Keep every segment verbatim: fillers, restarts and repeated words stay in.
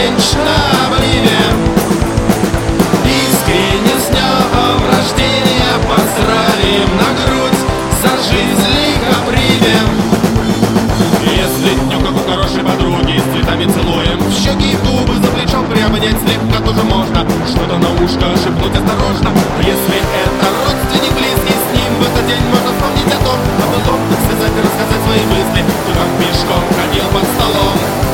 сердечно обнимем. Искренне с днем рождения поздравим, на грудь за жизнь лихо примем. Если днем, как у хорошей подруги, с цветами целуем в щеки и в губы, за плечом приобнять слегка тоже можно, что-то на ушко шепнуть осторожно. Если это родственник близкий, с ним в этот день можно вспомнить о том, а потом связать и рассказать свои мысли, кто там пешком ходил под столом.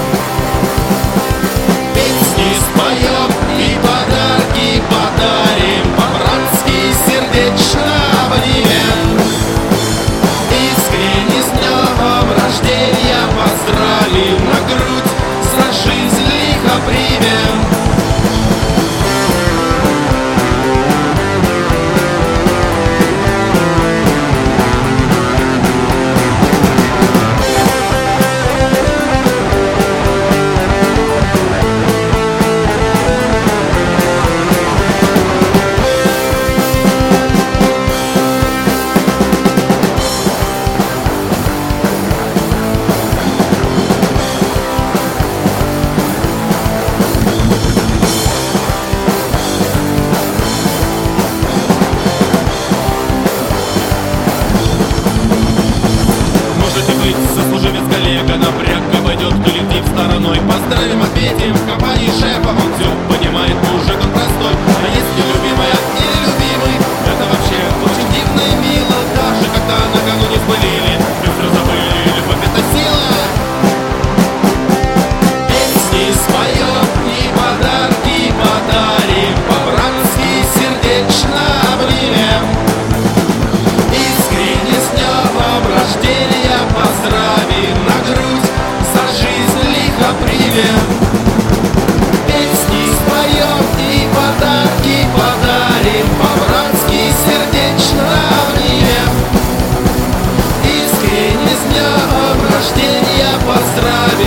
Песни споем и подарки подарим, по-братски сердечно обнимем. Искренне с днем рождения поздравим, на грудь за жизнь лихо примем. Сослуживец, коллега, напряг обойдет коллектив стороной. Поздравим, ответим, в компании шефа он все понимает, мужик он простой. А если любимая или любимый, это вообще очень дивно и мило. Даже когда накануне спылили, быстро забыли, любовь это сила. Песни споем и подарки подарим, по-братски сердечно обнимем. Искренне с днем рождения поздравим, на грудь за жизнь лихо примем. Песни споем и подарки подарим, по-братски сердечно обнимем. Искренне с днем рождения поздравим.